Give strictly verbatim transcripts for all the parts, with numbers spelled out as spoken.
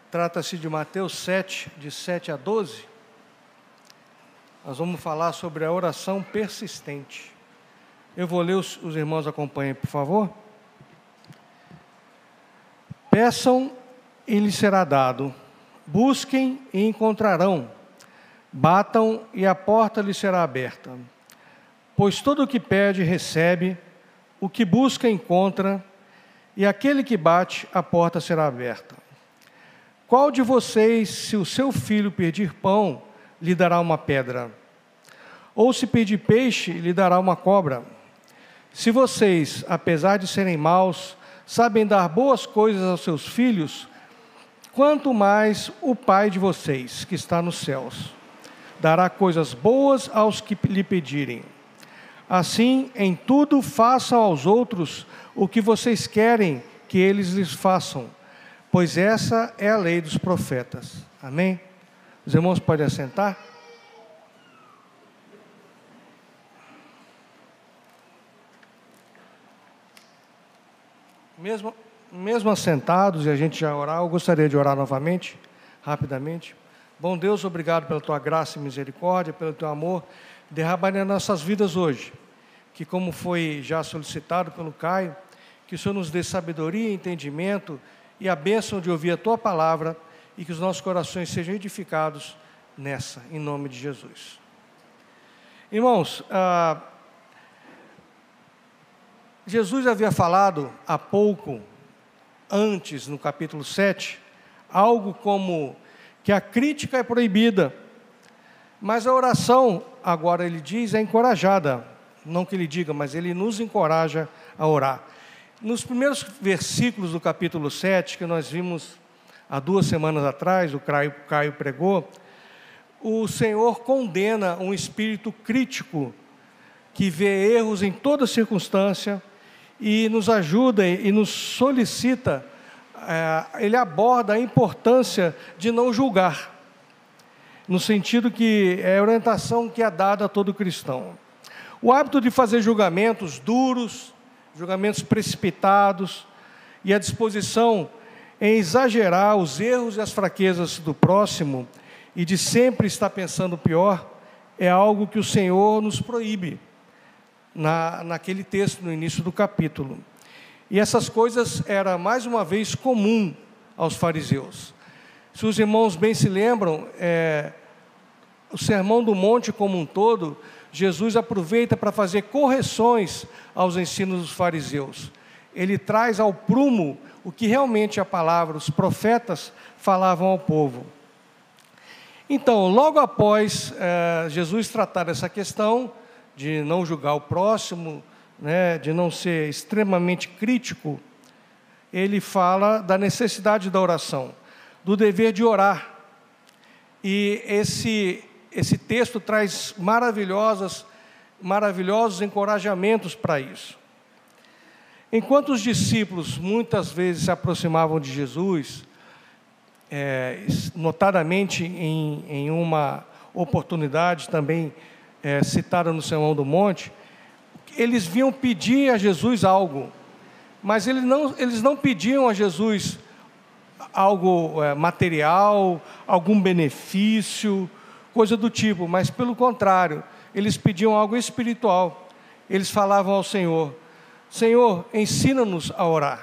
Trata-se de Mateus sete, de sete a doze. Nós vamos falar sobre a oração persistente. Eu vou ler, os, os irmãos acompanhem, por favor. Peçam e lhes será dado. Busquem e encontrarão. Batam e a porta lhes será aberta. Pois todo o que pede, recebe. O que busca, encontra. E aquele que bate, a porta será aberta. Qual de vocês, se o seu filho pedir pão, lhe dará uma pedra? Ou se pedir peixe, lhe dará uma cobra? Se vocês, apesar de serem maus, sabem dar boas coisas aos seus filhos, quanto mais o Pai de vocês, que está nos céus, dará coisas boas aos que lhe pedirem. Assim, em tudo, façam aos outros o que vocês querem que eles lhes façam, pois essa é a lei dos profetas. Amém? Os irmãos podem assentar? Mesmo, mesmo assentados, e a gente já orar, eu gostaria de orar novamente, rapidamente. Bom Deus, obrigado pela Tua graça e misericórdia, pelo Teu amor, derramado em nossas vidas hoje. Que, como foi já solicitado pelo Caio, que o Senhor nos dê sabedoria e entendimento e a bênção de ouvir a Tua palavra e que os nossos corações sejam edificados nessa, em nome de Jesus. Irmãos, ah, Jesus havia falado há pouco, antes, no capítulo sete, algo como que a crítica é proibida, mas a oração, agora ele diz, é encorajada. Não que ele diga, mas ele nos encoraja a orar. Nos primeiros versículos do capítulo sete, que nós vimos há duas semanas atrás, o Caio, Caio pregou, o Senhor condena um espírito crítico, que vê erros em toda circunstância, e nos ajuda e nos solicita, é, ele aborda a importância de não julgar, no sentido que é a orientação que é dada a todo cristão. O hábito de fazer julgamentos duros, julgamentos precipitados, e a disposição em exagerar os erros e as fraquezas do próximo, e de sempre estar pensando pior, é algo que o Senhor nos proíbe, na, naquele texto, no início do capítulo. E essas coisas eram, mais uma vez, comum aos fariseus. Se os irmãos bem se lembram, é, o Sermão do Monte como um todo, Jesus aproveita para fazer correções aos ensinos dos fariseus. Ele traz ao prumo o que realmente a palavra, os profetas falavam ao povo. Então, logo após eh, Jesus tratar dessa questão de não julgar o próximo, né, de não ser extremamente crítico, ele fala da necessidade da oração, do dever de orar. E esse Esse texto traz maravilhosas, maravilhosos encorajamentos para isso. Enquanto os discípulos muitas vezes se aproximavam de Jesus, é, notadamente em, em uma oportunidade também é, citada no Sermão do Monte, eles vinham pedir a Jesus algo, mas eles não, eles não pediam a Jesus algo é, material, algum benefício, coisa do tipo, mas pelo contrário, eles pediam algo espiritual. Eles falavam ao Senhor: Senhor, ensina-nos a orar.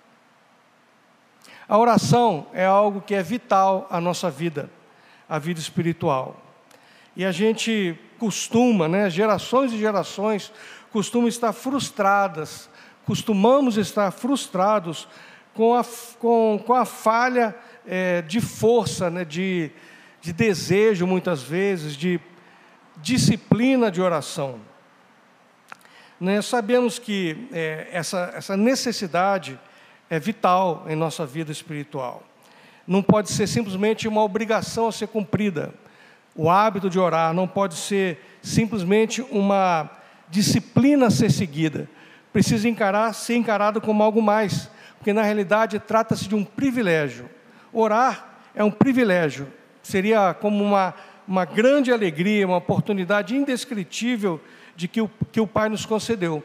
A oração é algo que é vital à nossa vida, à vida espiritual. E a gente costuma, né, gerações e gerações, costumam estar frustradas, costumamos estar frustrados com a, com, com a falha é, de força, né, de de desejo, muitas vezes, de disciplina de oração. Né, sabemos que é, essa, essa necessidade é vital em nossa vida espiritual. Não pode ser simplesmente uma obrigação a ser cumprida. O hábito de orar não pode ser simplesmente uma disciplina a ser seguida. Precisa encarar, ser encarado como algo mais, porque na realidade trata-se de um privilégio. Orar é um privilégio. Seria como uma, uma grande alegria, uma oportunidade indescritível de que o, que o Pai nos concedeu.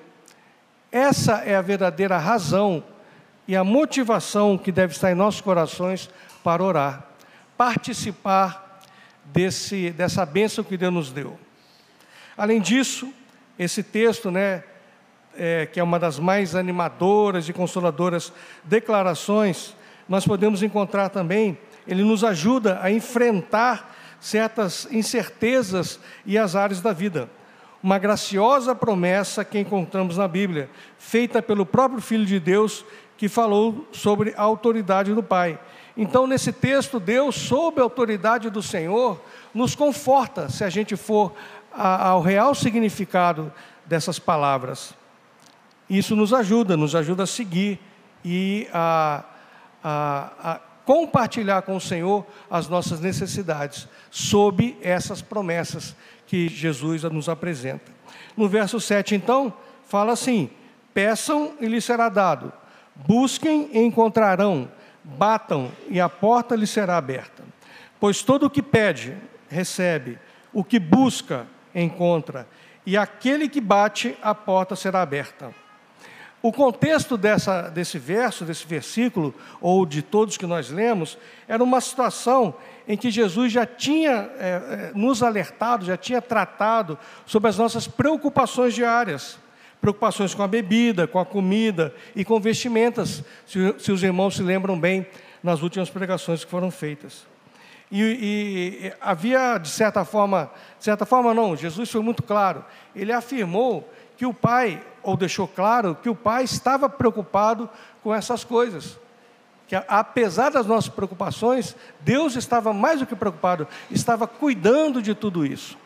Essa é a verdadeira razão e a motivação que deve estar em nossos corações para orar, participar desse, dessa bênção que Deus nos deu. Além disso, esse texto, né, é, que é uma das mais animadoras e consoladoras declarações, nós podemos encontrar também, ele nos ajuda a enfrentar certas incertezas e azares da vida. Uma graciosa promessa que encontramos na Bíblia, feita pelo próprio Filho de Deus, que falou sobre a autoridade do Pai. Então, nesse texto, Deus, sob a autoridade do Senhor, nos conforta, se a gente for a, ao real significado dessas palavras. Isso nos ajuda, nos ajuda a seguir e a, a, a compartilhar com o Senhor as nossas necessidades, sob essas promessas que Jesus nos apresenta. No verso sete, então, fala assim: peçam e lhes será dado, busquem e encontrarão, batam e a porta lhes será aberta. Pois todo o que pede, recebe, o que busca, encontra, e aquele que bate, a porta será aberta. O contexto dessa, desse verso, desse versículo, ou de todos que nós lemos, era uma situação em que Jesus já tinha é, nos alertado, já tinha tratado sobre as nossas preocupações diárias. Preocupações com a bebida, com a comida e com vestimentas, se, se os irmãos se lembram bem, nas últimas pregações que foram feitas. E, e, e havia, de certa forma, de certa forma não, Jesus foi muito claro, ele afirmou que o Pai, ou deixou claro, que o Pai estava preocupado com essas coisas. Que apesar das nossas preocupações, Deus estava mais do que preocupado, estava cuidando de tudo isso.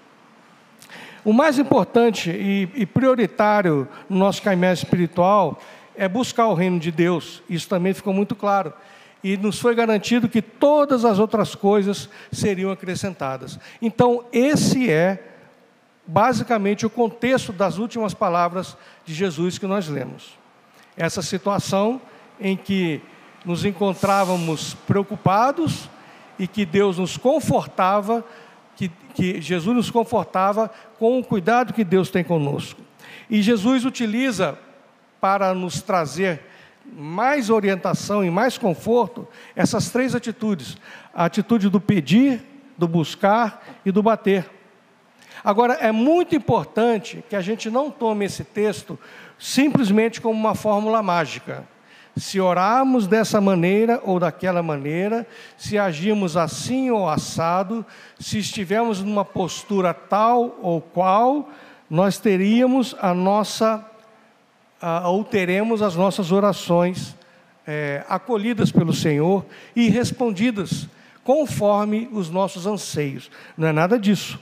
O mais importante e, e prioritário no nosso caminhar espiritual é buscar o reino de Deus. Isso também ficou muito claro. E nos foi garantido que todas as outras coisas seriam acrescentadas. Então, esse é basicamente o contexto das últimas palavras de Jesus que nós lemos. Essa situação em que nos encontrávamos preocupados e que Deus nos confortava, que, que Jesus nos confortava com o cuidado que Deus tem conosco. E Jesus utiliza para nos trazer mais orientação e mais conforto essas três atitudes: a atitude do pedir, do buscar e do bater. Agora, é muito importante que a gente não tome esse texto simplesmente como uma fórmula mágica. Se orarmos dessa maneira ou daquela maneira, se agirmos assim ou assado, se estivermos numa postura tal ou qual, nós teríamos a nossa, a, ou teremos as nossas orações é, acolhidas pelo Senhor e respondidas conforme os nossos anseios. Não é nada disso.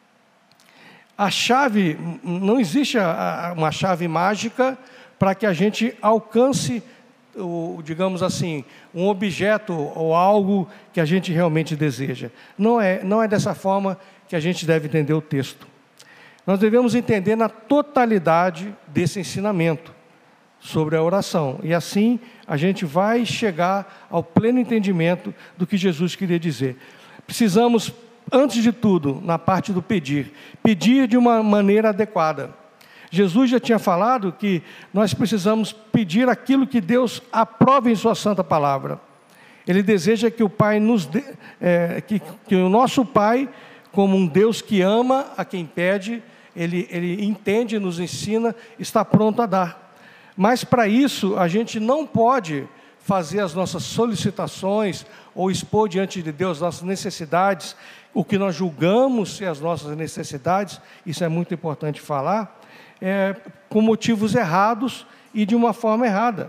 A chave, não existe uma chave mágica para que a gente alcance, o, digamos assim, um objeto ou algo que a gente realmente deseja. Não é, não é dessa forma que a gente deve entender o texto. Nós devemos entender na totalidade desse ensinamento sobre a oração. E assim a gente vai chegar ao pleno entendimento do que Jesus queria dizer. Precisamos, antes de tudo, na parte do pedir, pedir de uma maneira adequada. Jesus já tinha falado que nós precisamos pedir aquilo que Deus aprova em sua santa palavra. Ele deseja que o Pai nos dê, é, que, que o nosso Pai, como um Deus que ama a quem pede, ele, ele entende, nos ensina, está pronto a dar. Mas para isso a gente não pode fazer as nossas solicitações ou expor diante de Deus nossas necessidades, o que nós julgamos ser as nossas necessidades, isso é muito importante falar, é, com motivos errados e de uma forma errada.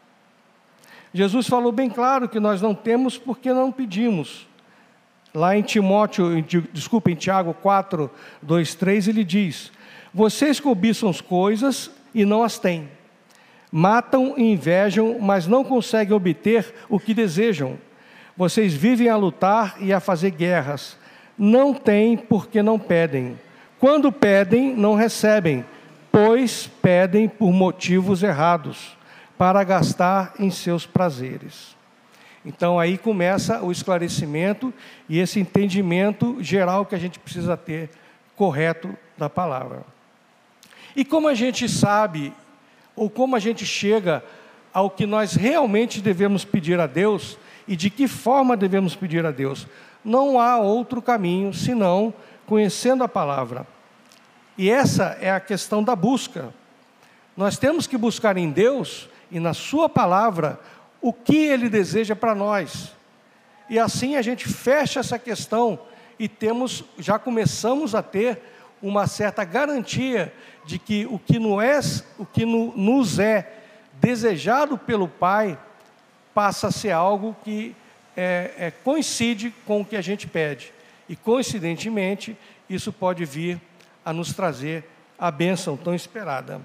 Jesus falou bem claro que nós não temos porque não pedimos. Lá em Timóteo, em, desculpa, em Tiago quatro, dois, três, ele diz: vocês cobiçam as coisas e não as têm. Matam e invejam, mas não conseguem obter o que desejam. Vocês vivem a lutar e a fazer guerras. Não têm porque não pedem. Quando pedem, não recebem, pois pedem por motivos errados, para gastar em seus prazeres. Então aí começa o esclarecimento e esse entendimento geral que a gente precisa ter, correto, da palavra. E como a gente sabe, ou como a gente chega ao que nós realmente devemos pedir a Deus, e de que forma devemos pedir a Deus. Não há outro caminho senão conhecendo a palavra. E essa é a questão da busca. Nós temos que buscar em Deus e na sua palavra o que Ele deseja para nós. E assim a gente fecha essa questão e temos, já começamos a ter uma certa garantia de que o que, no é, o que no, nos é desejado pelo Pai passa a ser algo que é, é, coincide com o que a gente pede. E coincidentemente, isso pode vir a nos trazer a bênção tão esperada.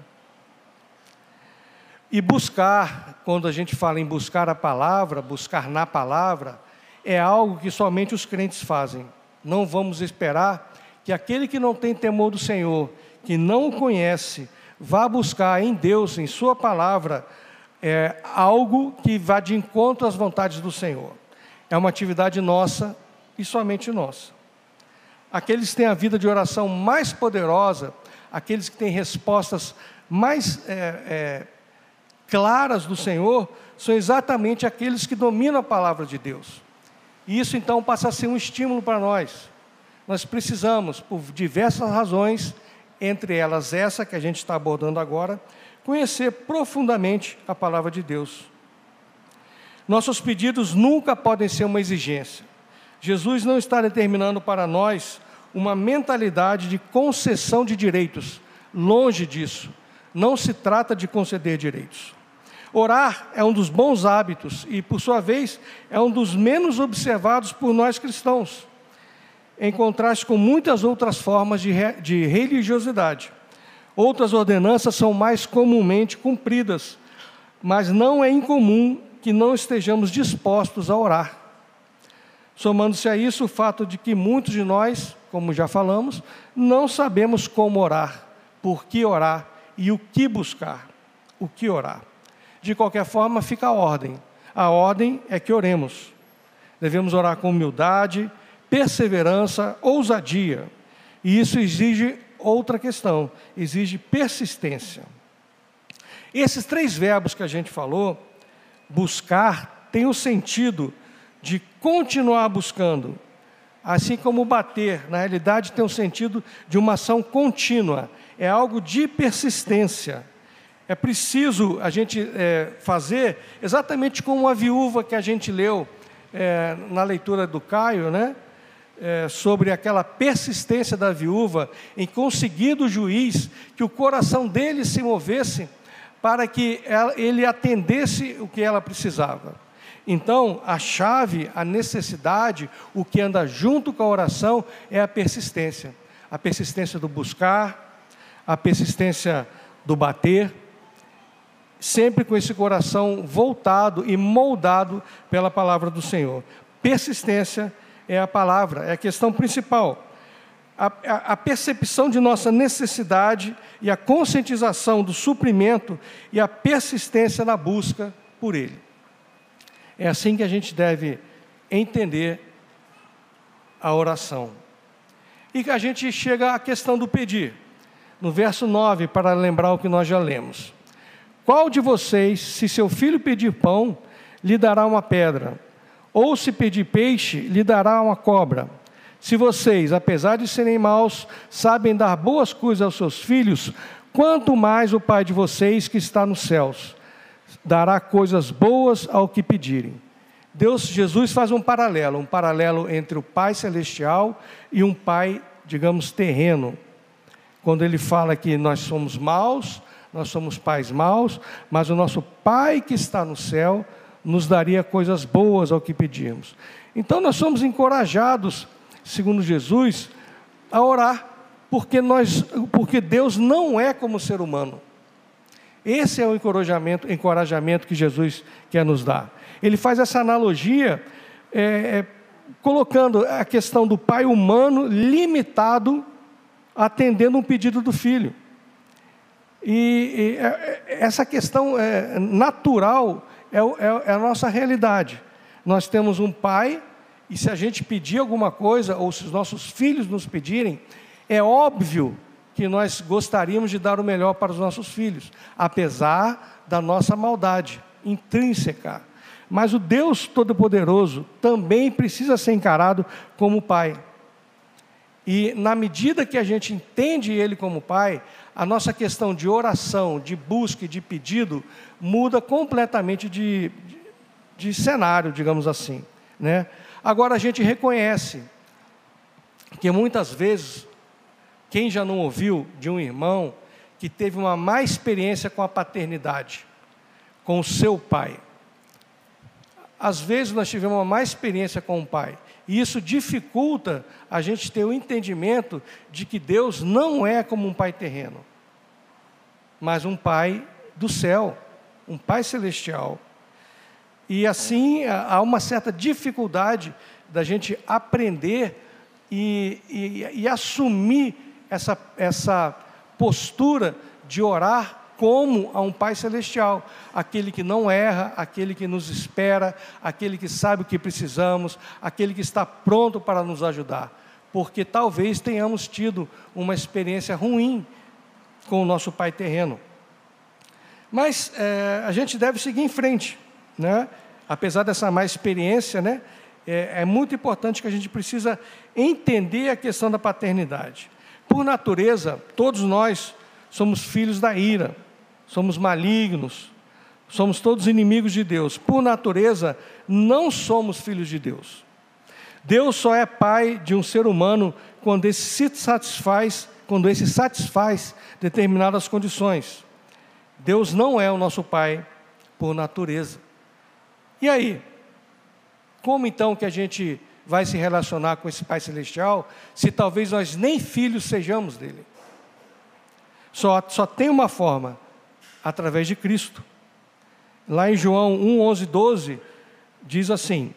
E buscar, quando a gente fala em buscar a palavra, buscar na palavra, é algo que somente os crentes fazem. Não vamos esperar que aquele que não tem temor do Senhor, que não o conhece, vá buscar em Deus, em sua palavra, é, algo que vá de encontro às vontades do Senhor. É uma atividade nossa e somente nossa. Aqueles que têm a vida de oração mais poderosa, aqueles que têm respostas mais é, é, claras do Senhor, são exatamente aqueles que dominam a palavra de Deus. E isso então passa a ser um estímulo para nós. Nós precisamos, por diversas razões, entre elas essa que a gente está abordando agora, conhecer profundamente a palavra de Deus. Nossos pedidos nunca podem ser uma exigência. Jesus não está determinando para nós uma mentalidade de concessão de direitos. Longe disso. Não se trata de conceder direitos. Orar é um dos bons hábitos e, por sua vez, é um dos menos observados por nós cristãos, em contraste com muitas outras formas de, re, de religiosidade. Outras ordenanças são mais comumente cumpridas, mas não é incomum que não estejamos dispostos a orar. Somando-se a isso o fato de que muitos de nós, como já falamos, não sabemos como orar, por que orar e o que buscar, o que orar. De qualquer forma, fica a ordem. A ordem é que oremos. Devemos orar com humildade, perseverança, ousadia. E isso exige outra questão, exige persistência. Esses três verbos que a gente falou, buscar, tem o sentido de continuar buscando. Assim como bater, na realidade tem o sentido de uma ação contínua. É algo de persistência. É preciso a gente é, fazer exatamente como a viúva que a gente leu é, na leitura do Caio, né? É, sobre aquela persistência da viúva em conseguir do juiz que o coração dele se movesse para que ela, ele atendesse o que ela precisava. Então, a chave, a necessidade, o que anda junto com a oração é a persistência. A persistência do buscar, a persistência do bater, sempre com esse coração voltado e moldado pela palavra do Senhor. Persistência é a palavra, é a questão principal. A, a, a percepção de nossa necessidade e a conscientização do suprimento e a persistência na busca por Ele. É assim que a gente deve entender a oração. E que a gente chega à questão do pedir. No verso nove, para lembrar o que nós já lemos. Qual de vocês, se seu filho pedir pão, lhe dará uma pedra? Ou se pedir peixe, lhe dará uma cobra? Se vocês, apesar de serem maus, sabem dar boas coisas aos seus filhos, quanto mais o Pai de vocês que está nos céus dará coisas boas ao que pedirem. Deus, Jesus faz um paralelo, um paralelo entre o Pai celestial e um Pai, digamos, terreno. Quando ele fala que nós somos maus, nós somos pais maus, mas o nosso Pai que está no céu nos daria coisas boas ao que pedirmos. Então nós somos encorajados, segundo Jesus, a orar, porque, nós, porque Deus não é como o ser humano. Esse é o encorajamento, encorajamento que Jesus quer nos dar. Ele faz essa analogia, é, é, colocando a questão do pai humano limitado, atendendo um pedido do filho. E, e essa questão é, natural é, é, é a nossa realidade. Nós temos um pai, e se a gente pedir alguma coisa, ou se os nossos filhos nos pedirem, é óbvio que nós gostaríamos de dar o melhor para os nossos filhos, apesar da nossa maldade intrínseca. Mas o Deus Todo-Poderoso também precisa ser encarado como Pai. E na medida que a gente entende Ele como Pai, a nossa questão de oração, de busca e de pedido muda completamente de, de, de cenário, digamos assim, né? Agora a gente reconhece que muitas vezes, quem já não ouviu de um irmão que teve uma má experiência com a paternidade, com o seu pai? Às vezes nós tivemos uma má experiência com o pai, e isso dificulta a gente ter o entendimento de que Deus não é como um pai terreno, mas um pai do céu, um pai celestial. E assim há uma certa dificuldade da gente aprender e, e, e assumir essa, essa postura de orar como a um Pai Celestial, aquele que não erra, aquele que nos espera, aquele que sabe o que precisamos, aquele que está pronto para nos ajudar, porque talvez tenhamos tido uma experiência ruim com o nosso Pai terreno. Mas é, a gente deve seguir em frente, né? Apesar dessa má experiência, né? É, é muito importante que a gente precisa entender a questão da paternidade. Por natureza, todos nós somos filhos da ira, somos malignos, somos todos inimigos de Deus. Por natureza, não somos filhos de Deus. Deus só é pai de um ser humano quando esse se satisfaz, quando esse satisfaz determinadas condições. Deus não é o nosso pai por natureza. E aí? Como então que a gente vai se relacionar com esse Pai Celestial, se talvez nós nem filhos sejamos dele? Só, só tem uma forma, através de Cristo. Lá em João um, onze, doze, diz assim: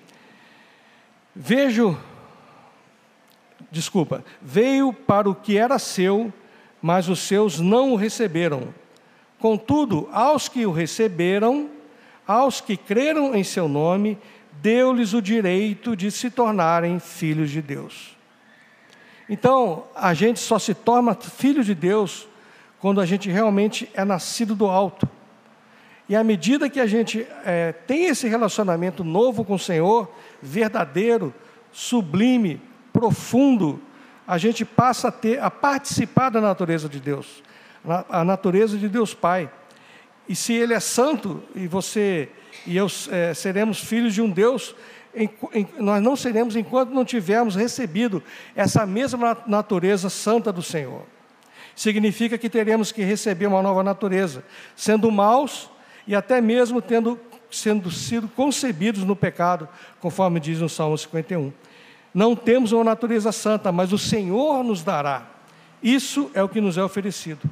Vejo, desculpa, veio para o que era seu, mas os seus não o receberam. Contudo, aos que o receberam, aos que creram em seu nome, deu-lhes o direito de se tornarem filhos de Deus. Então, a gente só se torna filho de Deus quando a gente realmente é nascido do alto. E à medida que a gente é, tem esse relacionamento novo com o Senhor, verdadeiro, sublime, profundo, a gente passa a ter, a participar da natureza de Deus, a natureza de Deus Pai. E se Ele é santo, e você e eu é, seremos filhos de um Deus, em, em, nós não seremos enquanto não tivermos recebido essa mesma natureza santa do Senhor. Significa que teremos que receber uma nova natureza, sendo maus e até mesmo tendo, sendo sido concebidos no pecado, conforme diz no Salmo cinquenta e um. Não temos uma natureza santa, mas o Senhor nos dará. Isso é o que nos é oferecido.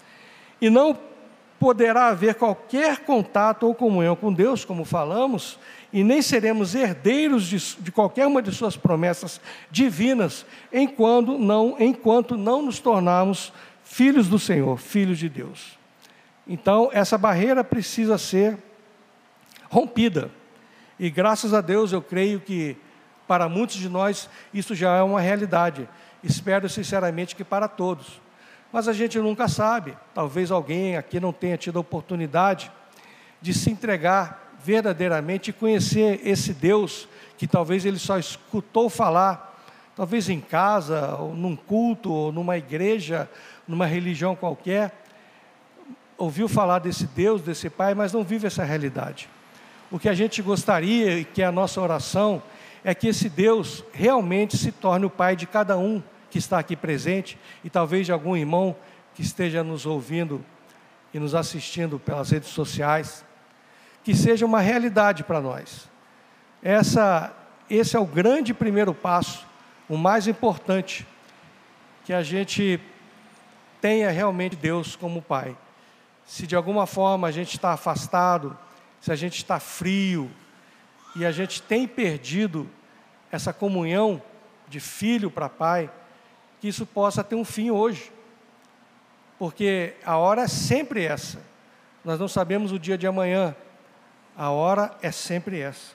E não poderá haver qualquer contato ou comunhão com Deus, como falamos, e nem seremos herdeiros de, de qualquer uma de suas promessas divinas, enquanto não, enquanto não nos tornarmos filhos do Senhor, filhos de Deus. Então, essa barreira precisa ser rompida. E graças a Deus, eu creio que para muitos de nós isso já é uma realidade. Espero sinceramente que para todos. Mas a gente nunca sabe. Talvez alguém aqui não tenha tido a oportunidade de se entregar verdadeiramente e conhecer esse Deus que talvez ele só escutou falar, talvez em casa, ou num culto, ou numa igreja, numa religião qualquer. Ouviu falar desse Deus, desse Pai, mas não vive essa realidade. O que a gente gostaria, e que é a nossa oração, é que esse Deus realmente se torne o Pai de cada um que está aqui presente, e talvez de algum irmão que esteja nos ouvindo e nos assistindo pelas redes sociais, que seja uma realidade para nós. Essa, esse é o grande primeiro passo, o mais importante, que a gente tenha realmente Deus como Pai. Se de alguma forma a gente está afastado, se a gente está frio, e a gente tem perdido essa comunhão de filho para pai, que isso possa ter um fim hoje, porque a hora é sempre essa. Nós não sabemos o dia de amanhã, a hora é sempre essa.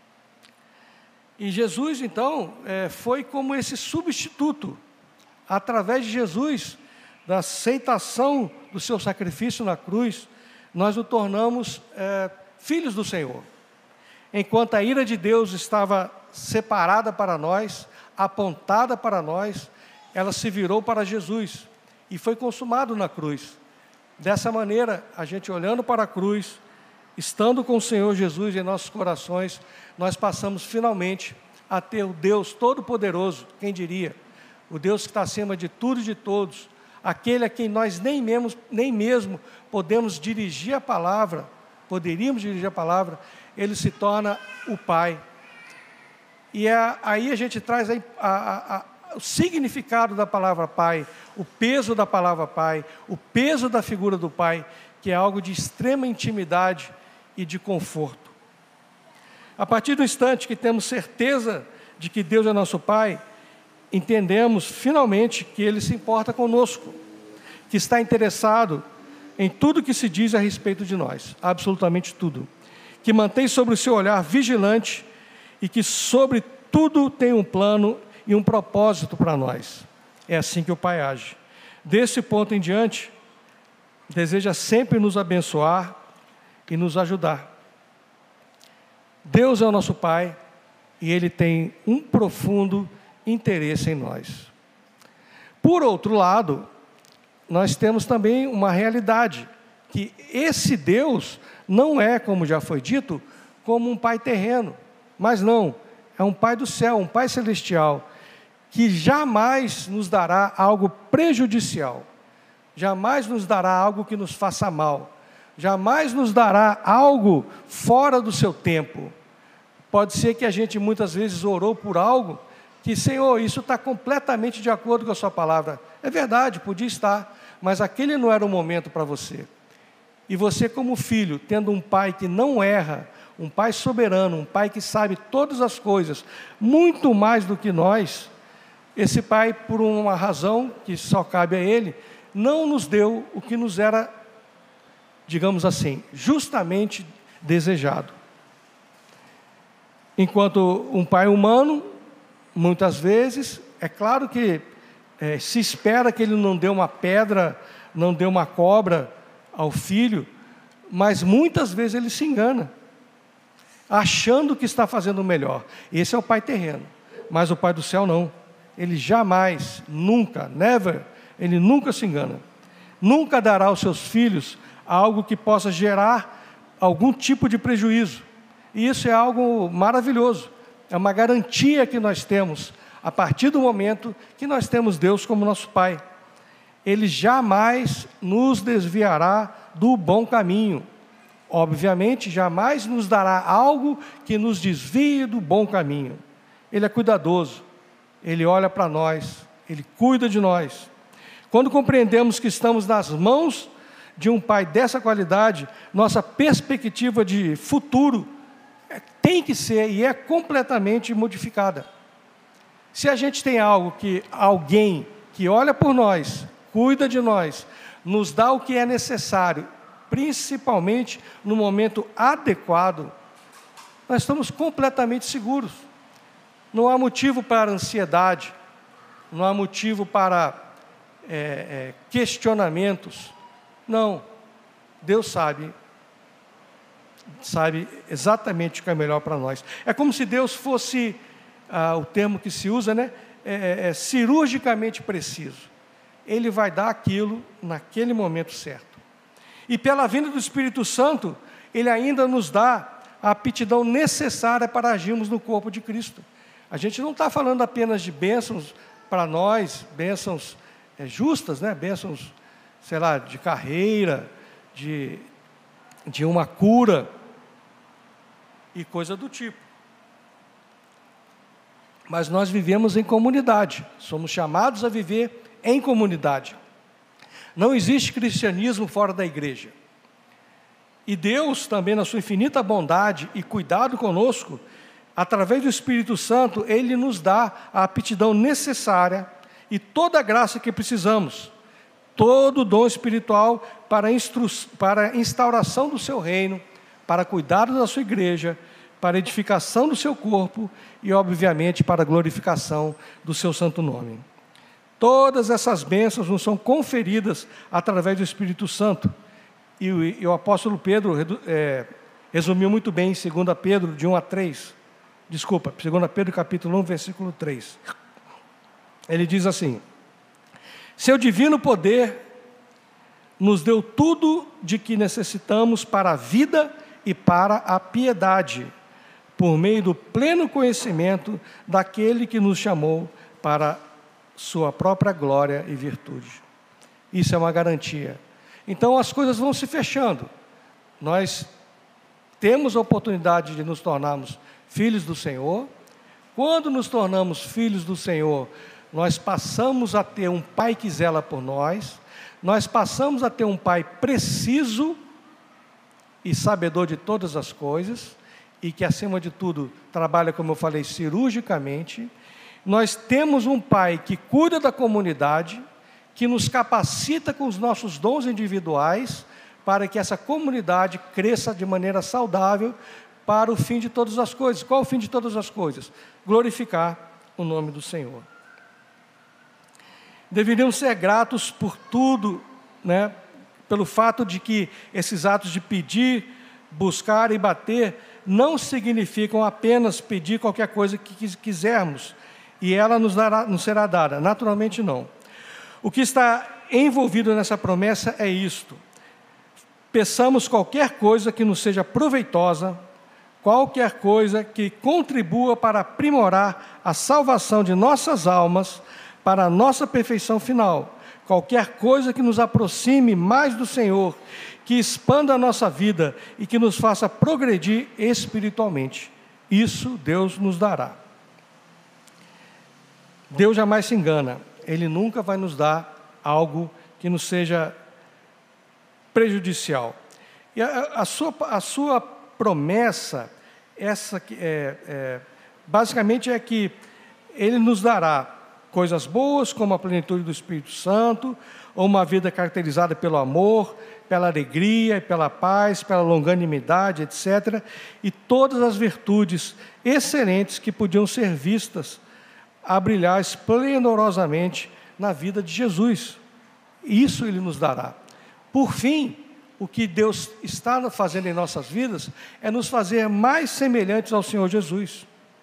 E Jesus, então, é, foi como esse substituto. Através de Jesus, da aceitação do seu sacrifício na cruz, nós o tornamos é, filhos do Senhor. enquanto a ira de Deus estava separada para nós, apontada para nós, ela se virou para Jesus e foi consumado na cruz. Dessa maneira, a gente olhando para a cruz, estando com o Senhor Jesus em nossos corações, nós passamos finalmente a ter o Deus Todo-Poderoso, quem diria, o Deus que está acima de tudo e de todos, aquele a quem nós nem mesmo, nem mesmo podemos dirigir a palavra, poderíamos dirigir a palavra, Ele se torna o Pai. E é, aí a gente traz a, a, a, o significado da palavra Pai, o peso da palavra Pai, o peso da figura do Pai, que é algo de extrema intimidade e de conforto. A partir do instante que temos certeza de que Deus é nosso Pai, entendemos finalmente que Ele se importa conosco, que está interessado em tudo que se diz a respeito de nós, absolutamente tudo, que mantém sobre o seu olhar vigilante e que sobre tudo tem um plano e um propósito para nós. É assim que o Pai age. Desse ponto em diante, deseja sempre nos abençoar e nos ajudar. Deus é o nosso Pai e Ele tem um profundo interesse em nós. Por outro lado, nós temos também uma realidade, que esse Deus não é, como já foi dito, como um Pai terreno, mas não, é um Pai do céu, um Pai celestial, que jamais nos dará algo prejudicial, jamais nos dará algo que nos faça mal, jamais nos dará algo fora do seu tempo. Pode ser que a gente muitas vezes orou por algo, que, Senhor, isso está completamente de acordo com a sua palavra. É verdade, podia estar, mas aquele não era o momento para você. E você, como filho, tendo um pai que não erra, um pai soberano, um pai que sabe todas as coisas, muito mais do que nós, esse pai, por uma razão que só cabe a ele, não nos deu o que nos era, digamos assim, justamente desejado. Enquanto um pai humano, muitas vezes, é claro que é, se espera que ele não dê uma pedra, não dê uma cobra ao filho, mas muitas vezes ele se engana, achando que está fazendo o melhor. Esse é o pai terreno, mas o Pai do céu não. Ele jamais, nunca, never, ele nunca se engana. Nunca dará aos seus filhos algo que possa gerar algum tipo de prejuízo. E isso é algo maravilhoso. É uma garantia que nós temos, a partir do momento que nós temos Deus como nosso Pai. Ele jamais nos desviará do bom caminho. Obviamente, jamais nos dará algo que nos desvie do bom caminho. Ele é cuidadoso, Ele olha para nós, Ele cuida de nós. Quando compreendemos que estamos nas mãos de um Pai dessa qualidade, nossa perspectiva de futuro tem que ser e é completamente modificada. Se a gente tem algo que alguém que olha por nós, cuida de nós, nos dá o que é necessário, principalmente no momento adequado, nós estamos completamente seguros. Não há motivo para ansiedade, não há motivo para é, é, questionamentos. Não, Deus sabe, sabe exatamente o que é melhor para nós. É como se Deus fosse, ah, o termo que se usa, né, é, é, cirurgicamente preciso. Ele vai dar aquilo naquele momento certo. E pela vinda do Espírito Santo, Ele ainda nos dá a aptidão necessária para agirmos no corpo de Cristo. A gente não está falando apenas de bênçãos para nós, bênçãos é, justas, né? Bênçãos, sei lá, de carreira, de, de uma cura e coisa do tipo. Mas nós vivemos em comunidade, somos chamados a viver em comunidade. Não existe cristianismo fora da igreja. E Deus também, na sua infinita bondade e cuidado conosco, através do Espírito Santo, Ele nos dá a aptidão necessária e toda a graça que precisamos, todo o dom espiritual para, instru... para a instauração do seu reino, para cuidado da sua igreja, para a edificação do seu corpo e, obviamente, para a glorificação do seu santo nome. Todas essas bênçãos nos são conferidas através do Espírito Santo. E o, e o apóstolo Pedro é, resumiu muito bem em segunda Pedro, de um a três. Desculpa, segunda Pedro, capítulo um, versículo três. Ele diz assim: seu divino poder nos deu tudo de que necessitamos para a vida e para a piedade, por meio do pleno conhecimento daquele que nos chamou para sua própria glória e virtude. Isso é uma garantia. Então as coisas vão se fechando. Nós temos a oportunidade de nos tornarmos filhos do Senhor. Quando nos tornamos filhos do Senhor, nós passamos a ter um Pai que zela por nós, nós passamos a ter um Pai preciso e sabedor de todas as coisas, e que, acima de tudo, trabalha, como eu falei, cirurgicamente. Nós temos um Pai que cuida da comunidade, que nos capacita com os nossos dons individuais, para que essa comunidade cresça de maneira saudável para o fim de todas as coisas. Qual é o fim de todas as coisas? Glorificar o nome do Senhor. Deveríamos ser gratos por tudo, né? Pelo fato de que esses atos de pedir, buscar e bater não significam apenas pedir qualquer coisa que quisermos e ela nos, dará, nos será dada. Naturalmente não. O que está envolvido nessa promessa é isto: peçamos qualquer coisa que nos seja proveitosa, qualquer coisa que contribua para aprimorar a salvação de nossas almas, para a nossa perfeição final, qualquer coisa que nos aproxime mais do Senhor, que expanda a nossa vida e que nos faça progredir espiritualmente. Isso Deus nos dará. Deus jamais se engana. Ele nunca vai nos dar algo que nos seja prejudicial. E a, a, sua, a sua promessa, essa, é, é, basicamente é que Ele nos dará coisas boas, como a plenitude do Espírito Santo, ou uma vida caracterizada pelo amor, pela alegria, pela paz, pela longanimidade, etcétera, e todas as virtudes excelentes que podiam ser vistas a brilhar esplendorosamente na vida de Jesus. Isso Ele nos dará. Por fim, o que Deus está fazendo em nossas vidas é nos fazer mais semelhantes ao Senhor Jesus.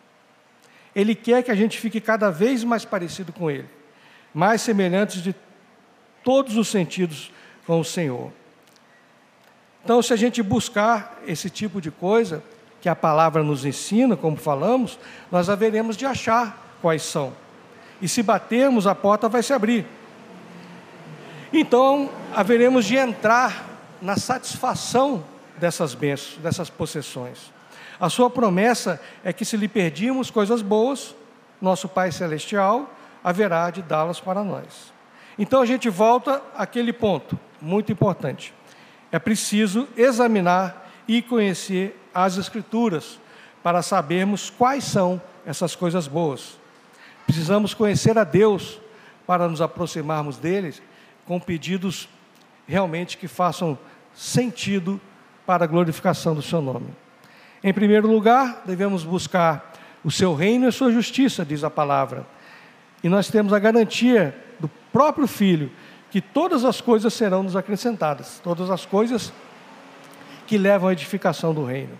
Ele quer que a gente fique cada vez mais parecido com Ele, mais semelhantes de todos os sentidos com o Senhor. Então, se a gente buscar esse tipo de coisa, que a palavra nos ensina, como falamos, nós haveremos de achar quais são. E se batermos, a porta vai se abrir. Então, haveremos de entrar na satisfação dessas bênçãos, dessas possessões. A sua promessa é que, se lhe pedirmos coisas boas, nosso Pai Celestial haverá de dá-las para nós. Então a gente volta àquele ponto muito importante. É preciso examinar e conhecer as Escrituras para sabermos quais são essas coisas boas. Precisamos conhecer a Deus para nos aproximarmos dele com pedidos realmente que façam sentido para a glorificação do seu nome. Em primeiro lugar, devemos buscar o seu reino e a sua justiça, diz a palavra. E nós temos a garantia do próprio Filho, que todas as coisas serão nos acrescentadas, todas as coisas que levam à edificação do reino.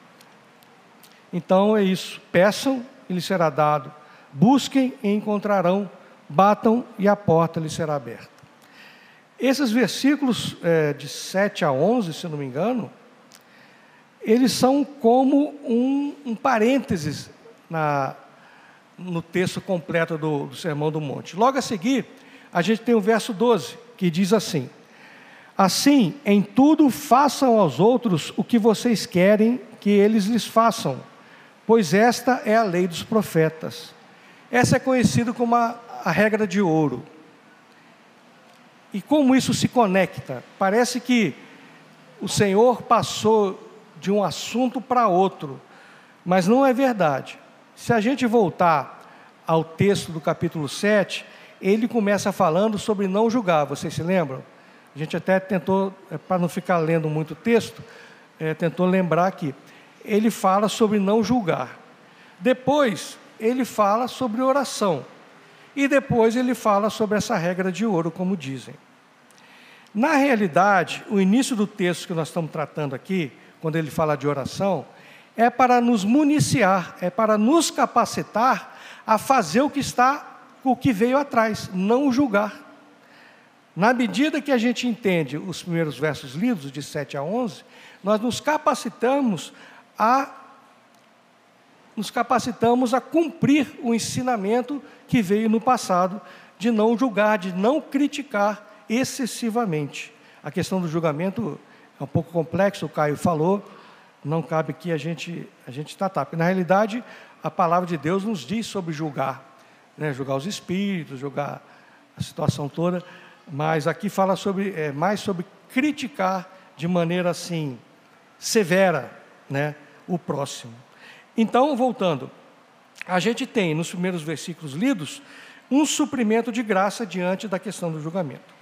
Então é isso, peçam e lhes será dado, busquem e encontrarão, batam e a porta lhes será aberta. Esses versículos é, de sete a onze, se não me engano, eles são como um, um parênteses na, no texto completo do, do Sermão do Monte. Logo a seguir, a gente tem o verso doze, que diz assim: assim, em tudo façam aos outros o que vocês querem que eles lhes façam, pois esta é a lei dos profetas. Essa é conhecida como a, a regra de ouro. E como isso se conecta? Parece que o Senhor passou de um assunto para outro, mas não é verdade. Se a gente voltar ao texto do capítulo sete, ele começa falando sobre não julgar, vocês se lembram? A gente até tentou, para não ficar lendo muito texto, é, tentou lembrar aqui. Ele fala sobre não julgar. Depois, ele fala sobre oração. E depois ele fala sobre essa regra de ouro, como dizem. Na realidade, o início do texto que nós estamos tratando aqui, quando ele fala de oração, é para nos municiar, é para nos capacitar a fazer o que está, o que veio atrás, não julgar. Na medida que a gente entende os primeiros versos lidos, de sete a onze, nós nos capacitamos a nos capacitamos a cumprir o ensinamento que veio no passado, de não julgar, de não criticar excessivamente. A questão do julgamento é um pouco complexo, o Caio falou, não cabe aqui a gente, a gente tratar, porque na realidade a palavra de Deus nos diz sobre julgar, né? Julgar os espíritos, julgar a situação toda, mas aqui fala sobre, é, mais sobre criticar de maneira assim, severa, né, o próximo. Então, voltando, a gente tem nos primeiros versículos lidos, um suprimento de graça diante da questão do julgamento.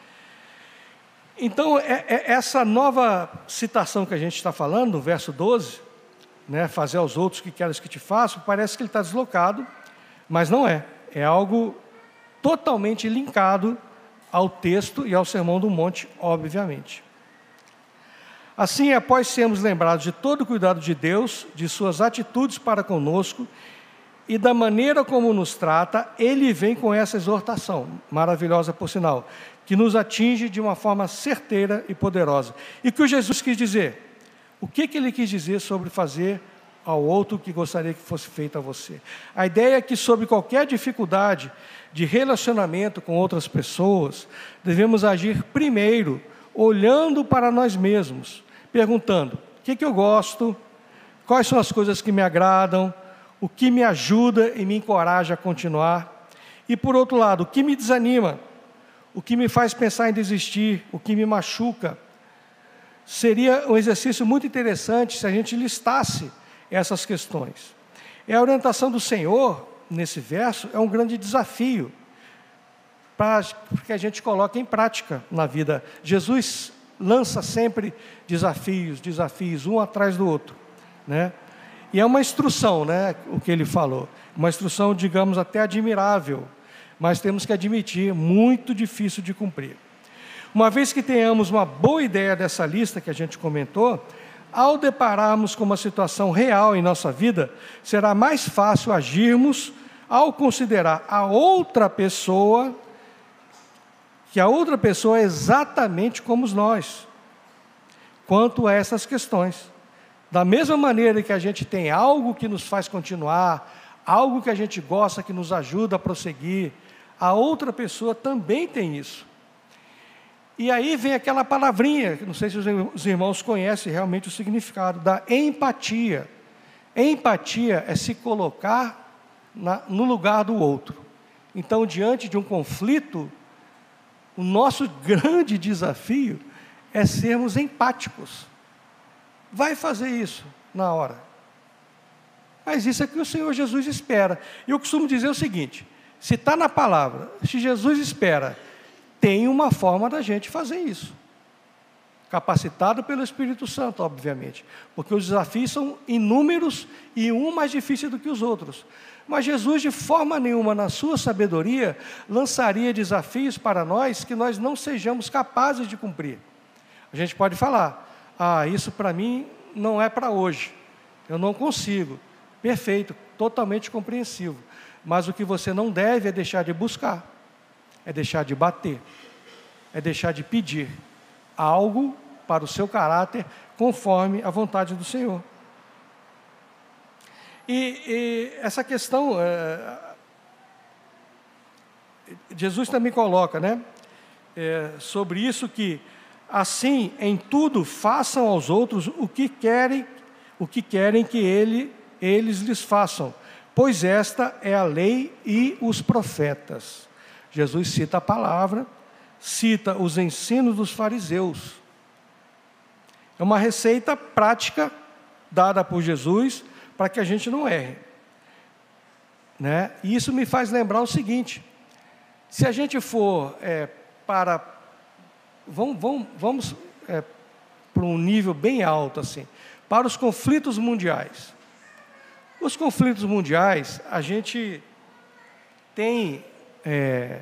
Então, é, é essa nova citação que a gente está falando, no verso doze, né, fazer aos outros o que queres que te façam, parece que ele está deslocado, mas não é. É algo totalmente linkado ao texto e ao Sermão do Monte, obviamente. Assim, após sermos lembrados de todo o cuidado de Deus, de suas atitudes para conosco e da maneira como nos trata, ele vem com essa exortação, maravilhosa por sinal, que nos atinge de uma forma certeira e poderosa. E o que Jesus quis dizer? O que, que ele quis dizer sobre fazer ao outro o que gostaria que fosse feito a você? A ideia é que sobre qualquer dificuldade de relacionamento com outras pessoas, devemos agir primeiro, olhando para nós mesmos, perguntando, o que, que eu gosto, quais são as coisas que me agradam, o que me ajuda e me encoraja a continuar, e por outro lado, o que me desanima, o que me faz pensar em desistir, o que me machuca. Seria um exercício muito interessante se a gente listasse essas questões. E a orientação do Senhor, nesse verso, é um grande desafio para que a gente coloque em prática na vida. Jesus lança sempre desafios, desafios, um atrás do outro, né? E é uma instrução, né, o que ele falou, uma instrução, digamos, até admirável, mas temos que admitir, muito difícil de cumprir. Uma vez que tenhamos uma boa ideia dessa lista que a gente comentou, ao depararmos com uma situação real em nossa vida, será mais fácil agirmos ao considerar a outra pessoa, que a outra pessoa é exatamente como nós, quanto a essas questões. Da mesma maneira que a gente tem algo que nos faz continuar, algo que a gente gosta, que nos ajuda a prosseguir, a outra pessoa também tem isso. E aí vem aquela palavrinha, não sei se os irmãos conhecem realmente o significado, da empatia. Empatia é se colocar na, no lugar do outro. Então, diante de um conflito, o nosso grande desafio é sermos empáticos. Vai fazer isso na hora. Mas isso é que o Senhor Jesus espera. E eu costumo dizer o seguinte, se está na palavra, se Jesus espera, tem uma forma da gente fazer isso. Capacitado pelo Espírito Santo, obviamente. Porque os desafios são inúmeros e um mais difícil do que os outros. Mas Jesus, de forma nenhuma, na sua sabedoria, lançaria desafios para nós que nós não sejamos capazes de cumprir. A gente pode falar, ah, isso para mim não é para hoje, eu não consigo. Perfeito, totalmente compreensivo. Mas o que você não deve é deixar de buscar, é deixar de bater, é deixar de pedir algo para o seu caráter conforme a vontade do Senhor. E, e essa questão, é, Jesus também coloca, né, é, sobre isso que, assim, em tudo, façam aos outros o que querem, o que querem que ele, eles lhes façam, pois esta é a lei e os profetas. Jesus cita a palavra, cita os ensinos dos fariseus. É uma receita prática dada por Jesus para que a gente não erre, né? E isso me faz lembrar o seguinte, se a gente for é, para, vamos, vamos, vamos é, para um nível bem alto assim, para os conflitos mundiais. Os conflitos mundiais, a gente tem é,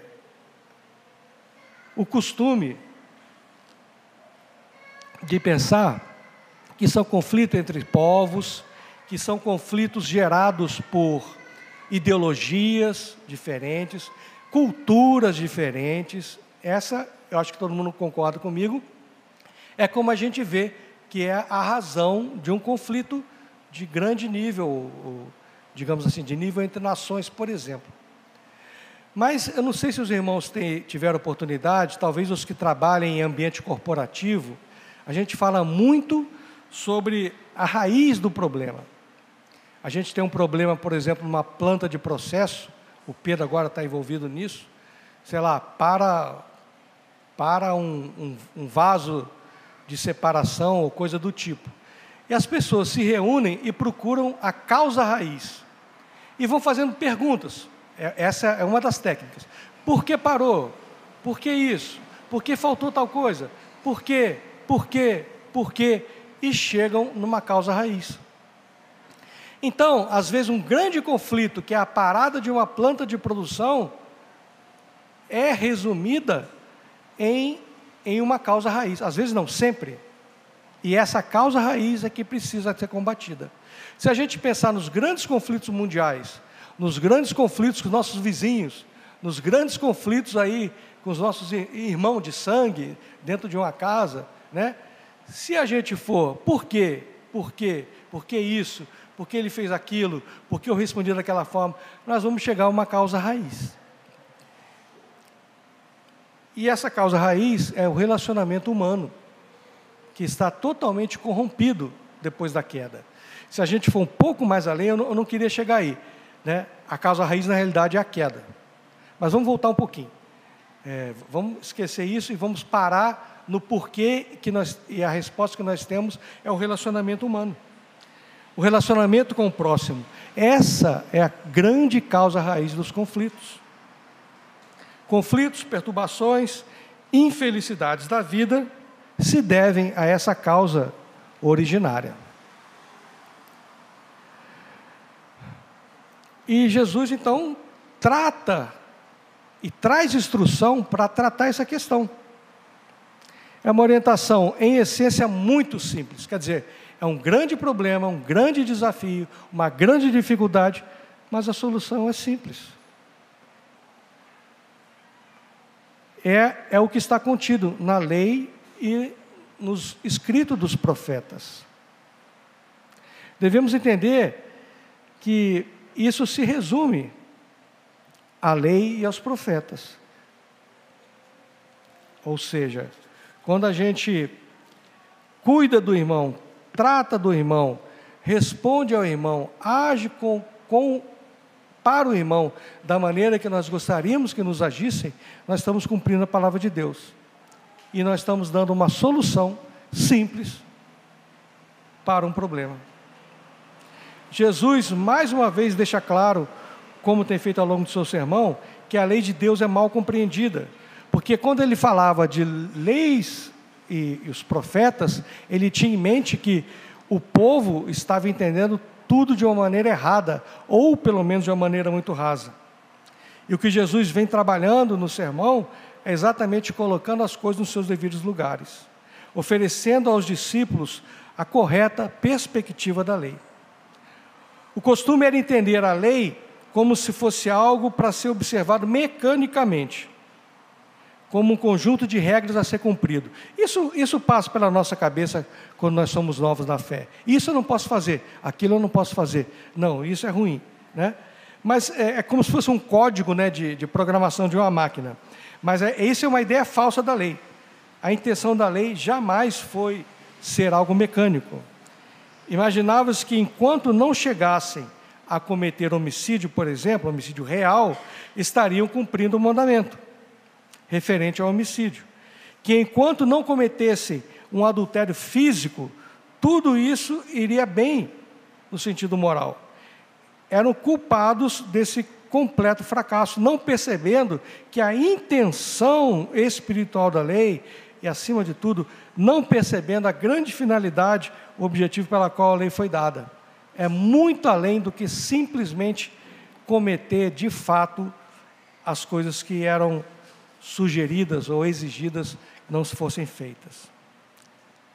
o costume de pensar que são conflitos entre povos, que são conflitos gerados por ideologias diferentes, culturas diferentes. Essa, eu acho que todo mundo concorda comigo, é como a gente vê que é a razão de um conflito de grande nível, ou, digamos assim, de nível entre nações, por exemplo. Mas eu não sei se os irmãos têm, tiveram oportunidade, talvez os que trabalhem em ambiente corporativo, a gente fala muito sobre a raiz do problema. A gente tem um problema, por exemplo, numa planta de processo, o Pedro agora está envolvido nisso, sei lá, para, para um, um, um vaso de separação ou coisa do tipo. E as pessoas se reúnem e procuram a causa raiz. E vão fazendo perguntas. Essa é uma das técnicas. Por que parou? Por que isso? Por que faltou tal coisa? Por quê? Por quê? Por quê? E chegam numa causa raiz. Então, às vezes, um grande conflito, que é a parada de uma planta de produção, é resumida em, em uma causa raiz. Às vezes não, sempre. E essa causa raiz é que precisa ser combatida. Se a gente pensar nos grandes conflitos mundiais, nos grandes conflitos com os nossos vizinhos, nos grandes conflitos aí com os nossos irmãos de sangue, dentro de uma casa, né? Se a gente for, por quê? Por quê? Por que isso? Por que ele fez aquilo? Por que eu respondi daquela forma? Nós vamos chegar a uma causa raiz. E essa causa raiz é o relacionamento humano, que está totalmente corrompido depois da queda. Se a gente for um pouco mais além, eu não, eu não queria chegar aí, né? A causa raiz, na realidade, é a queda. Mas vamos voltar um pouquinho. É, vamos esquecer isso e vamos parar no porquê, que nós, e a resposta que nós temos é o relacionamento humano. O relacionamento com o próximo. Essa é a grande causa raiz dos conflitos. Conflitos, perturbações, infelicidades da vida se devem a essa causa originária. E Jesus, então, trata e traz instrução para tratar essa questão. É uma orientação, em essência, muito simples. Quer dizer, é um grande problema, um grande desafio, uma grande dificuldade, mas a solução é simples. É, é o que está contido na lei e nos escritos dos profetas. Devemos entender que isso se resume à lei e aos profetas. Ou seja, quando a gente cuida do irmão, trata do irmão, responde ao irmão, age com, com, para o irmão da maneira que nós gostaríamos que nos agissem, nós estamos cumprindo a palavra de Deus. E nós estamos dando uma solução simples para um problema. Jesus, mais uma vez, deixa claro, como tem feito ao longo do seu sermão, que a lei de Deus é mal compreendida. Porque quando ele falava de leis e, e os profetas, ele tinha em mente que o povo estava entendendo tudo de uma maneira errada, ou pelo menos de uma maneira muito rasa. E o que Jesus vem trabalhando no sermão é exatamente colocando as coisas nos seus devidos lugares, oferecendo aos discípulos a correta perspectiva da lei. O costume era entender a lei como se fosse algo para ser observado mecanicamente, como um conjunto de regras a ser cumprido. Isso, isso passa pela nossa cabeça quando nós somos novos na fé. Isso eu não posso fazer, aquilo eu não posso fazer. Não, isso é ruim, né? Mas é, é como se fosse um código, né, de, de programação de uma máquina. Mas é, isso é uma ideia falsa da lei. A intenção da lei jamais foi ser algo mecânico. Imaginava-se que enquanto não chegassem a cometer homicídio, por exemplo, homicídio real, estariam cumprindo o mandamento referente ao homicídio. Que enquanto não cometessem um adultério físico, tudo isso iria bem no sentido moral. Eram culpados desse completo fracasso, não percebendo que a intenção espiritual da lei, e acima de tudo, não percebendo a grande finalidade, o objetivo pela qual a lei foi dada. É muito além do que simplesmente cometer de fato as coisas que eram sugeridas ou exigidas não fossem feitas.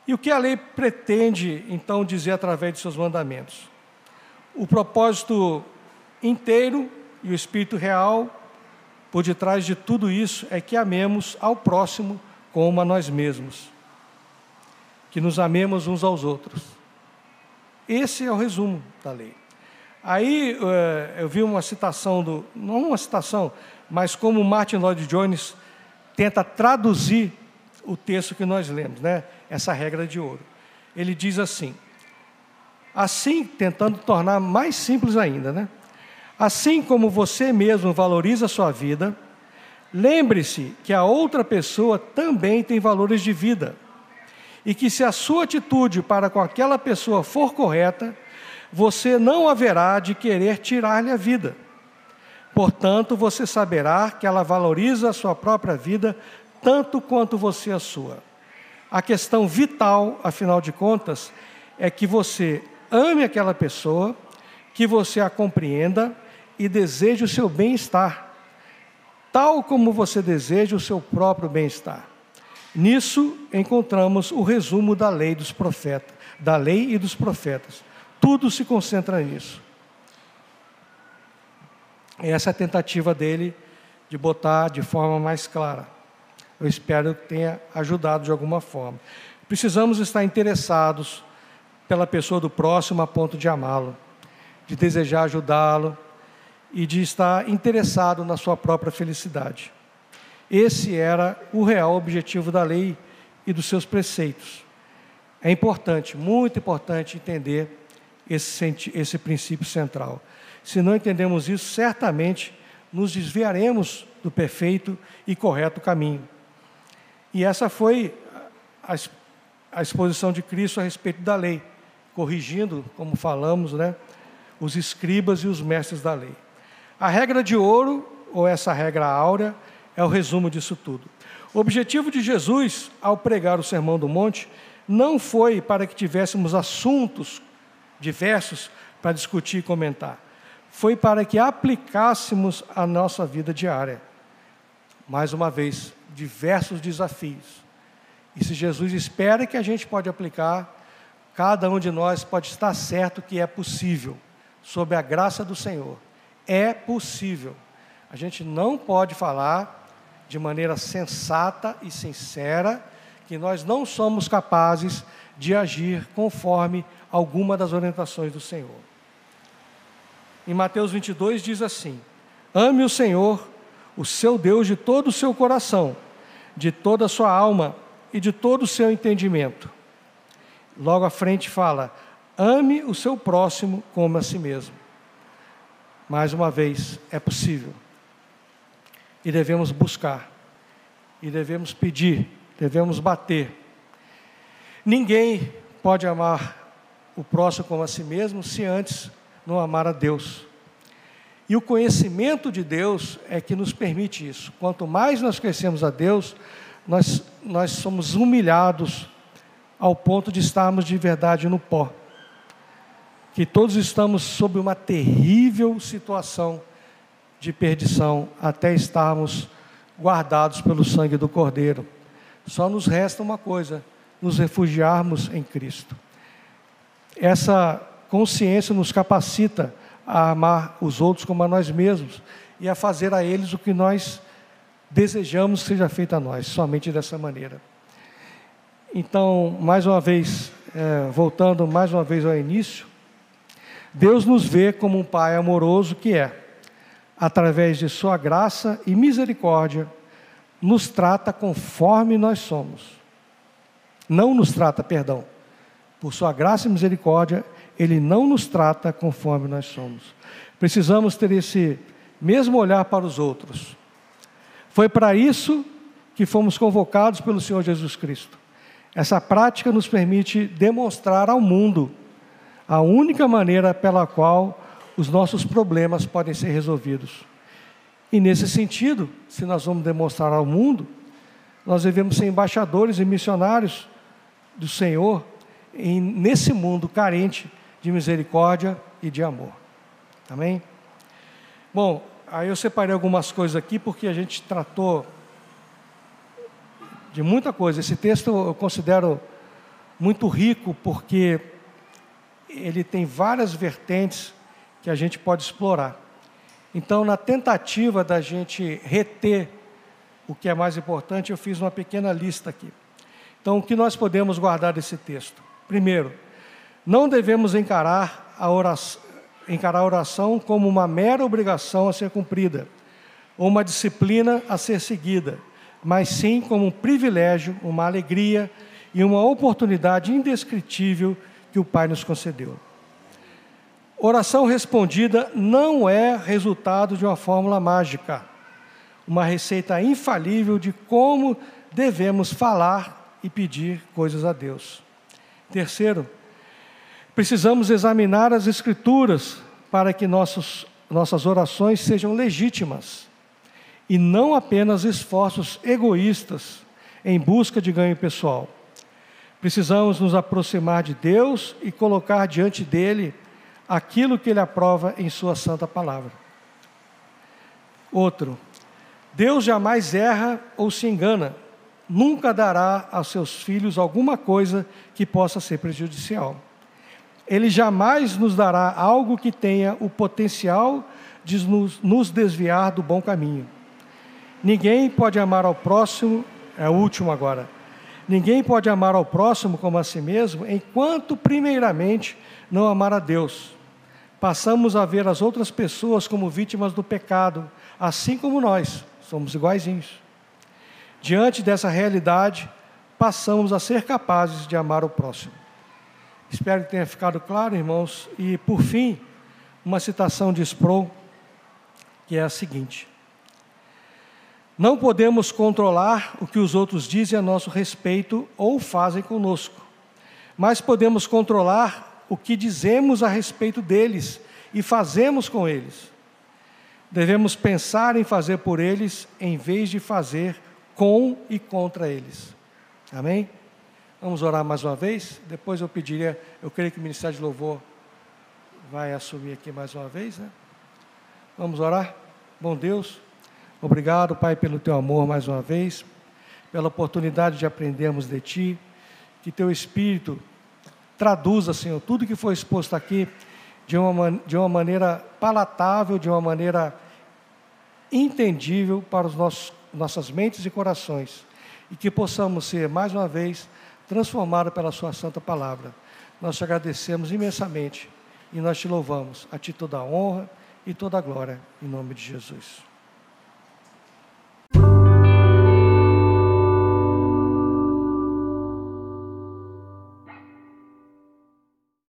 E o que a lei pretende, então, dizer através de seus mandamentos? O propósito inteiro e o espírito real por detrás de tudo isso é que amemos ao próximo como a nós mesmos, que nos amemos uns aos outros. Esse é o resumo da lei. Aí eu vi uma citação, do, não uma citação, mas como Martin Lloyd Jones tenta traduzir o texto que nós lemos, né? Essa regra de ouro. Ele diz assim, assim, tentando tornar mais simples ainda, né? Assim como você mesmo valoriza a sua vida, lembre-se que a outra pessoa também tem valores de vida, e que se a sua atitude para com aquela pessoa for correta, você não haverá de querer tirar-lhe a vida. Portanto, você saberá que ela valoriza a sua própria vida tanto quanto você a sua. A questão vital, afinal de contas, é que você ame aquela pessoa, que você a compreenda e deseje o seu bem-estar, tal como você deseja o seu próprio bem-estar. Nisso encontramos o resumo da lei dos profetas, da lei e dos profetas. Tudo se concentra nisso. Essa é a tentativa dele de botar de forma mais clara. Eu espero que tenha ajudado de alguma forma. Precisamos estar interessados pela pessoa do próximo a ponto de amá-lo, de desejar ajudá-lo e de estar interessado na sua própria felicidade. Esse era o real objetivo da lei e dos seus preceitos. É importante, muito importante entender esse, esse princípio central. Se não entendemos isso, certamente nos desviaremos do perfeito e correto caminho. E essa foi a, a exposição de Cristo a respeito da lei, corrigindo, como falamos, né, os escribas e os mestres da lei. A regra de ouro, ou essa regra áurea, é o resumo disso tudo. O objetivo de Jesus, ao pregar o Sermão do Monte, não foi para que tivéssemos assuntos diversos para discutir e comentar. Foi para que aplicássemos a nossa vida diária. Mais uma vez, diversos desafios. E se Jesus espera que a gente pode aplicar, cada um de nós pode estar certo que é possível, sob a graça do Senhor. É possível. A gente não pode falar de maneira sensata e sincera que nós não somos capazes de agir conforme alguma das orientações do Senhor. Em Mateus vinte e dois diz assim: ame o Senhor, o seu Deus, de todo o seu coração, de toda a sua alma e de todo o seu entendimento. Logo à frente fala: ame o seu próximo como a si mesmo. Mais uma vez, é possível. E devemos buscar, e devemos pedir, devemos bater. Ninguém pode amar o próximo como a si mesmo se antes não amar a Deus. E o conhecimento de Deus é que nos permite isso. Quanto mais nós conhecemos a Deus, nós, nós somos humilhados ao ponto de estarmos de verdade no pó. Que todos estamos sob uma terrível situação de perdição, até estarmos guardados pelo sangue do Cordeiro. Só nos resta uma coisa: nos refugiarmos em Cristo. Essa consciência nos capacita a amar os outros como a nós mesmos e a fazer a eles o que nós desejamos que seja feito a nós, somente dessa maneira. Então, mais uma vez, é, voltando mais uma vez ao início, Deus nos vê como um Pai amoroso que é, através de sua graça e misericórdia, nos trata conforme nós somos. Não nos trata, perdão. Por sua graça e misericórdia, Ele não nos trata conforme nós somos. Precisamos ter esse mesmo olhar para os outros. Foi para isso que fomos convocados pelo Senhor Jesus Cristo. Essa prática nos permite demonstrar ao mundo a única maneira pela qual os nossos problemas podem ser resolvidos. E nesse sentido, se nós vamos demonstrar ao mundo, nós devemos ser embaixadores e missionários do Senhor em, nesse mundo carente de misericórdia e de amor. Amém? Bom, aí eu separei algumas coisas aqui porque a gente tratou de muita coisa. Esse texto eu considero muito rico, porque ele tem várias vertentes que a gente pode explorar. Então, na tentativa da gente reter o que é mais importante, eu fiz uma pequena lista aqui. Então, o que nós podemos guardar desse texto? Primeiro, não devemos encarar a oração, encarar a oração como uma mera obrigação a ser cumprida, ou uma disciplina a ser seguida, mas sim como um privilégio, uma alegria e uma oportunidade indescritível que o Pai nos concedeu. Oração respondida não é resultado de uma fórmula mágica, uma receita infalível de como devemos falar e pedir coisas a Deus. Terceiro, precisamos examinar as Escrituras para que nossos, nossas orações sejam legítimas e não apenas esforços egoístas em busca de ganho pessoal. Precisamos nos aproximar de Deus e colocar diante dele aquilo que ele aprova em sua santa palavra. Outro, Deus jamais erra ou se engana, nunca dará aos seus filhos alguma coisa que possa ser prejudicial. Ele jamais nos dará algo que tenha o potencial de nos, nos desviar do bom caminho. Ninguém pode amar ao próximo, é o último agora, ninguém pode amar ao próximo como a si mesmo, enquanto primeiramente não amar a Deus. Passamos a ver as outras pessoas como vítimas do pecado, assim como nós, somos iguaizinhos. Diante dessa realidade, passamos a ser capazes de amar o próximo. Espero que tenha ficado claro, irmãos. E, por fim, uma citação de Sproul, que é a seguinte: não podemos controlar o que os outros dizem a nosso respeito ou fazem conosco, mas podemos controlar o que dizemos a respeito deles e fazemos com eles. Devemos pensar em fazer por eles, em vez de fazer com e contra eles. Amém? Vamos orar mais uma vez? Depois eu pediria, eu creio que o Ministério de Louvor vai assumir aqui mais uma vez, né? Vamos orar? Bom Deus, obrigado, Pai, pelo Teu amor mais uma vez, pela oportunidade de aprendermos de Ti, que Teu Espírito traduza, Senhor, tudo que foi exposto aqui de uma, de uma maneira palatável, de uma maneira entendível para os nossos, nossas mentes e corações, e que possamos ser, mais uma vez, transformados pela Sua Santa Palavra. Nós te agradecemos imensamente e nós te louvamos. A Ti toda a honra e toda a glória, em nome de Jesus.